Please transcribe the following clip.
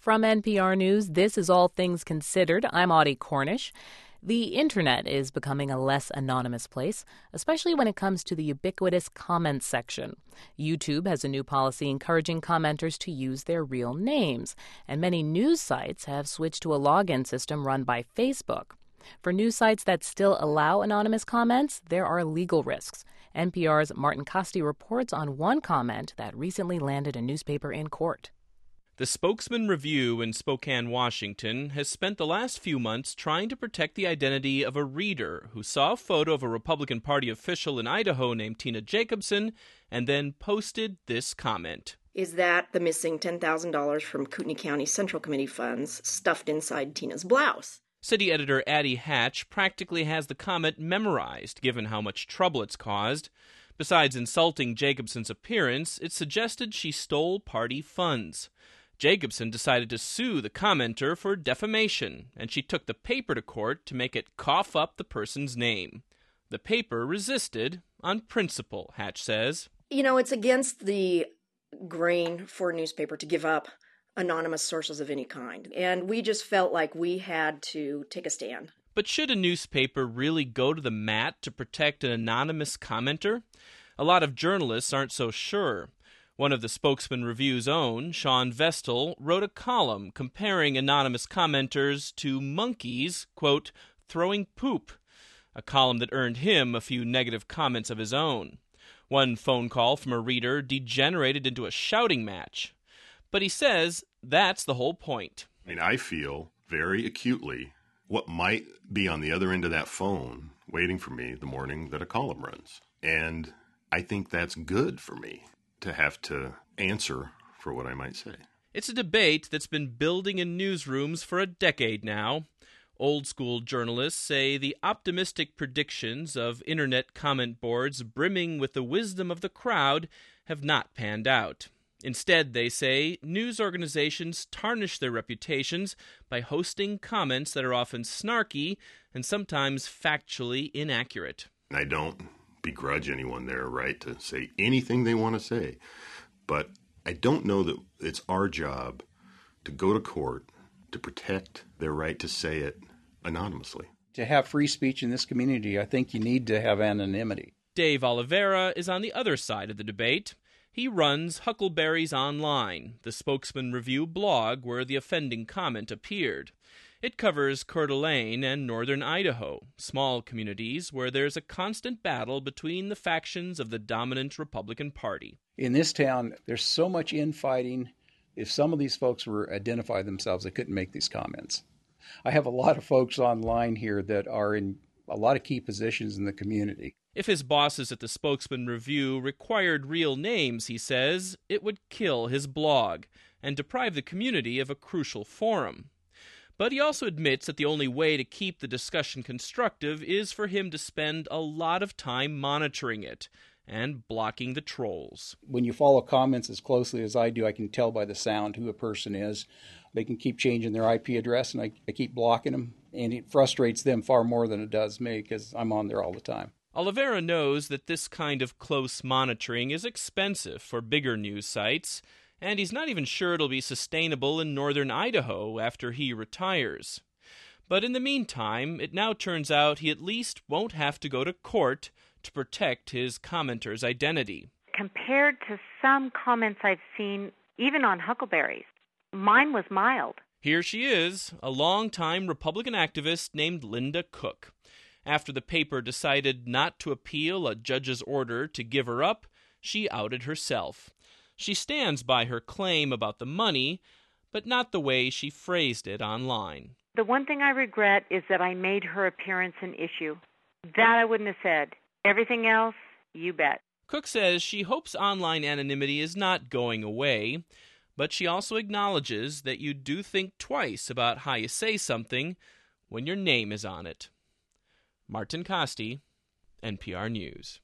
From NPR News, this is All Things Considered. I'm Audie Cornish. The internet is becoming a less anonymous place, especially when it comes to the ubiquitous comments section. YouTube has a new policy encouraging commenters to use their real names, and many news sites have switched to a login system run by Facebook. For news sites that still allow anonymous comments, there are legal risks. NPR's Martin Kaste reports on one comment that recently landed a newspaper in court. The Spokesman Review in Spokane, Washington, has spent the last few months trying to protect the identity of a reader who saw a photo of a Republican Party official in Idaho named Tina Jacobson and then posted this comment. Is that the missing $10,000 from Kootenai County Central Committee funds stuffed inside Tina's blouse? City editor Addie Hatch practically has the comment memorized, given how much trouble it's caused. Besides insulting Jacobson's appearance, it suggested she stole party funds. Jacobson decided to sue the commenter for defamation, and she took the paper to court to make it cough up the person's name. The paper resisted on principle, Hatch says. You know, it's against the grain for a newspaper to give up anonymous sources of any kind, and we just felt like we had to take a stand. But should a newspaper really go to the mat to protect an anonymous commenter? A lot of journalists aren't so sure. One of the Spokesman Review's own, Sean Vestal, wrote a column comparing anonymous commenters to monkeys, quote, throwing poop, a column that earned him a few negative comments of his own. One phone call from a reader degenerated into a shouting match. But he says that's the whole point. I feel very acutely what might be on the other end of that phone waiting for me the morning that a column runs. And I think that's good for me to have to answer for what I might say. It's a debate that's been building in newsrooms for a decade now. Old-school journalists say the optimistic predictions of internet comment boards brimming with the wisdom of the crowd have not panned out. Instead, they say, news organizations tarnish their reputations by hosting comments that are often snarky and sometimes factually inaccurate. I don't begrudge anyone their right to say anything they want to say, but I don't know that it's our job to go to court to protect their right to say it anonymously. To have free speech in this community, I think you need to have anonymity. Dave Oliveira is on the other side of the debate. He runs Huckleberries Online, the Spokesman Review blog where the offending comment appeared. It covers Coeur d'Alene and northern Idaho, small communities where there's a constant battle between the factions of the dominant Republican Party. In this town, there's so much infighting. If some of these folks were identify themselves, they couldn't make these comments. I have a lot of folks online here that are in a lot of key positions in the community. If his bosses at the Spokesman Review required real names, he says, it would kill his blog and deprive the community of a crucial forum. But he also admits that the only way to keep the discussion constructive is for him to spend a lot of time monitoring it and blocking the trolls. When you follow comments as closely as I do, I can tell by the sound who a person is. They can keep changing their IP address, and I keep blocking them, and it frustrates them far more than it does me because I'm on there all the time. Oliveira knows that this kind of close monitoring is expensive for bigger news sites, and he's not even sure it'll be sustainable in northern Idaho after he retires. But in the meantime, it now turns out he at least won't have to go to court to protect his commenter's identity. Compared to some comments I've seen, even on Huckleberries, mine was mild. Here she is, a longtime Republican activist named Linda Cook. After the paper decided not to appeal a judge's order to give her up, she outed herself. She stands by her claim about the money, but not the way she phrased it online. The one thing I regret is that I made her appearance an issue. That I wouldn't have said. Everything else, you bet. Cook says she hopes online anonymity is not going away, but she also acknowledges that you do think twice about how you say something when your name is on it. Martin Kaste, NPR News.